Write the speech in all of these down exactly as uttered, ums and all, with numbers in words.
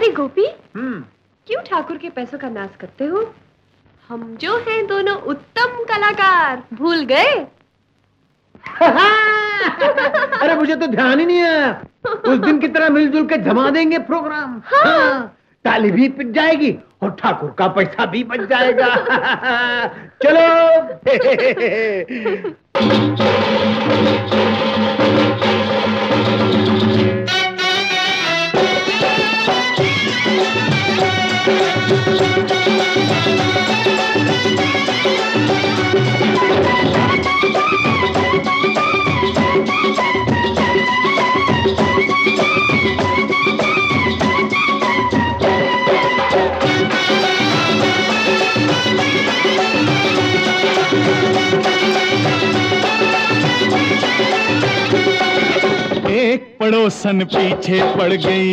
अरे गोपी, हम्म, क्यों ठाकुर के पैसों का नाश करते हो? हम जो हैं दोनों उत्तम कलाकार, भूल गए? अरे मुझे तो ध्यान ही नहीं है। उस दिन की तरह मिलजुल के जमा देंगे प्रोग्राम। हाँ। हाँ, ताली भी पिट जाएगी और ठाकुर का पैसा भी बच जाएगा। चलो। एक पड़ोसन पीछे पड़ गई,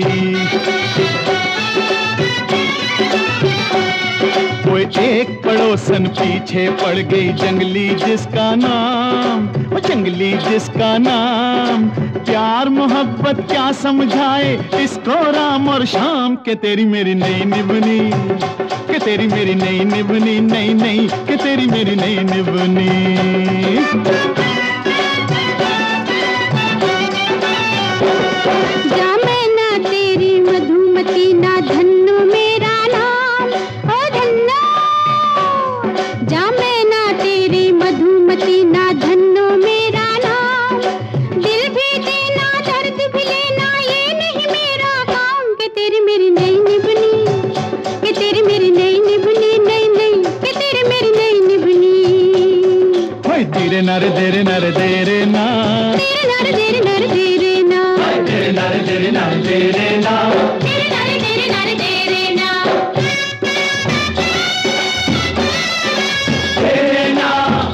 वो एक पड़ोसन पीछे पड़ गई, जंगली जिसका नाम, वो जंगली जिसका नाम। प्यार मोहब्बत क्या समझाए इसको राम और शाम, के तेरी मेरी नई निभनी, के तेरी मेरी नई निभनी, नई नई के तेरी मेरी नई निभनी। तेरे नर तेरे नर तेरे ना, तेरे नर तेरे नर तेरे ना, तेरे नर तेरे नर तेरे ना, तेरे नर तेरे नर तेरे ना, तेरे ना,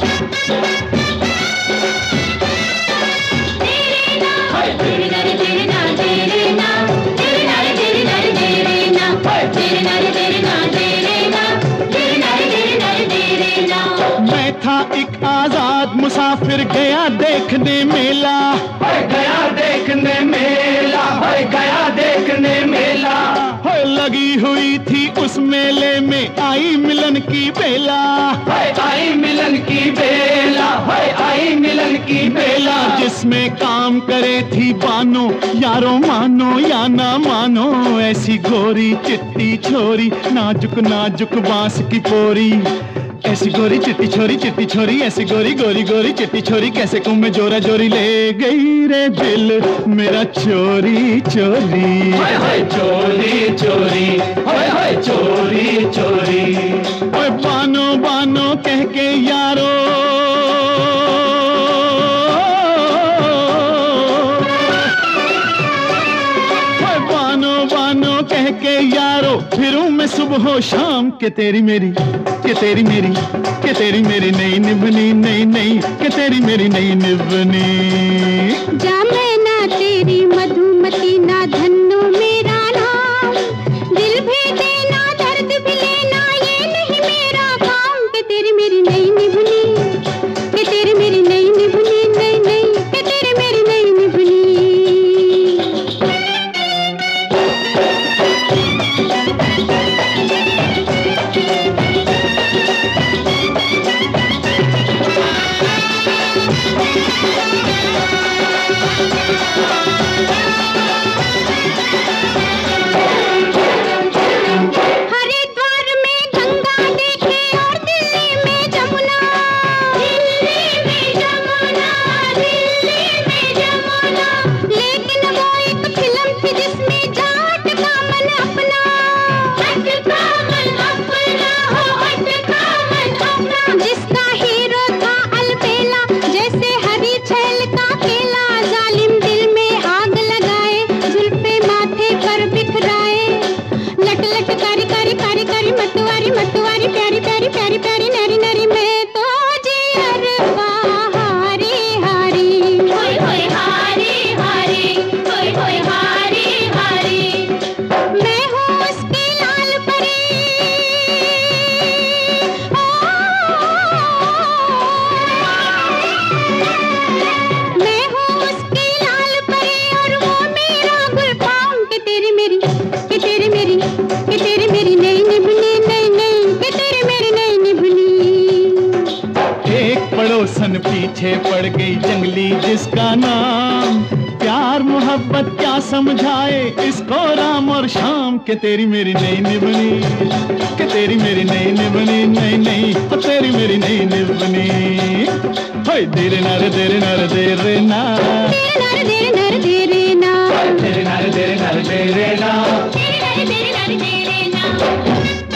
तेरे ना, तेरे नर तेरे नर तेरे ना, तेरे नर तेरे नर तेरे ना, तेरे नर तेरे नर तेरे ना, तेरे नर तेरे नर तेरे ना। मैं था एक आजाद मुसाफिर, गया देखने मेला, गया देखने मेला, गया देखने मेला। लगी हुई थी उस मेले में आई मिलन की बेला, आई मिलन की बेला, आई मिलन की बेला। जिसमें काम करे थी बानो, यारो मानो या ना मानो, ऐसी गोरी चिट्टी छोरी, नाजुक नाजुक बांस की पोरी। ऐसी गोरी चिट्टी छोरी, चिट्टी छोरी, ऐसी गोरी गोरी गोरी चिट्टी छोरी, कैसे को मैं जोरा जोरी ले गई रे दिल मेरा चोरी चोरी, हाय हाय चोरी चोरी, हाय हाय चोरी चोरी। ओए बानो बानो कह के यारो, ओए बानो बानो कह के यारो, फिरूं मैं सुबह शाम, के तेरी मेरी, के तेरी मेरी, के तेरी मेरी नई निभनी, नई नई के तेरी मेरी नई निभनी। जा मैं ना तेरी मधुमती, ना धन्नो मेरा नाम, दिल भी देना दर्द भी लेना ये नहीं मेरा काम, के तेरी मेरी नई निभनी, के तेरी मेरी नई निभनी, नई नई के तेरी मेरी नई निभनी। तेरी मेरी शाम के तेरी मेरी नई निभनी, के तेरी मेरी नई निभनी, नई नई तेरी मेरी नई निभनी। होय तेरे नारे तेरे नारे तेरे ना, तेरे नारे तेरे नारे तेरे ना, तेरे नारे तेरे नारे तेरे ना, तेरे नारे तेरे नारे तेरे ना।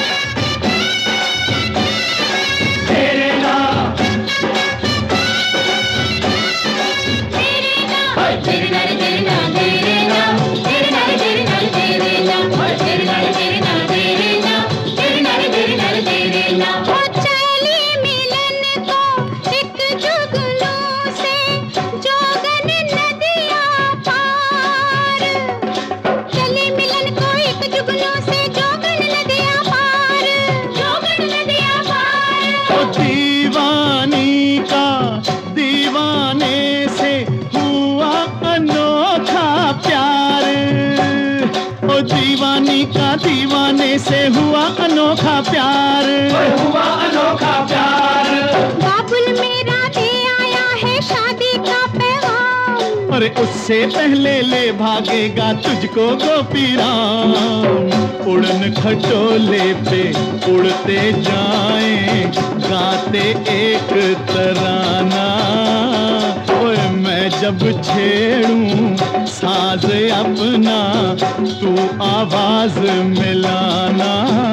दीवानी का दीवाने से हुआ अनोखा प्यार, हुआ अनोखा प्यार। बाबुल मेरा दे आया है शादी का पैगाम, अरे उससे पहले ले भागेगा तुझको गोपी राम। उड़न खटोले पे उड़ते जाएं, गाते एक तराना। ओए मैं जब छेड़ूं साज अपना, तू आवाज मिलाना।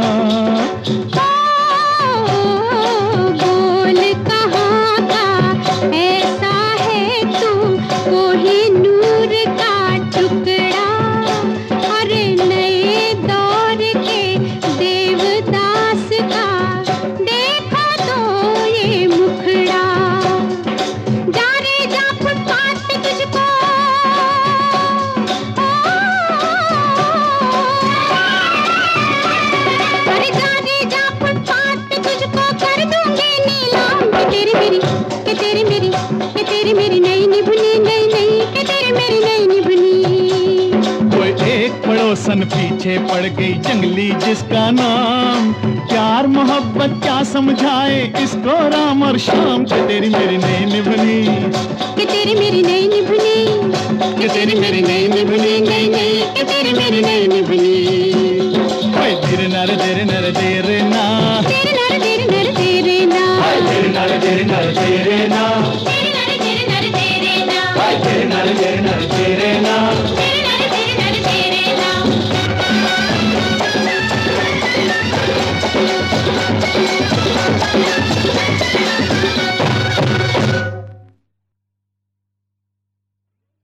बोल कहाँ का ऐसा है तू, कोहिनूर का टुकड़ा। अरे नए दौर के देवदास का देखा तो ये मुखड़ा। जा रे जा फुटपाथ पे तुझको, अरे जा रे जा फुटपाथ पे तुझको कर दूंगी नीलाम। के तेरी मेरी, के तेरी मेरी, के तेरी मेरी नई निभनी, नई नई के तेरी मेरी नई निभनी। कोई एक पड़ोसन पीछे पड़ गई जंगली जिसका नाम, प्यार मोहब्बत क्या समझाए इसको राम और शाम। के तेरी मेरी नई निभनी, के तेरी मेरी नई निभनी, के तेरी मेरी नई निभनी, नई नई के तेरी मेरी नई निभनी।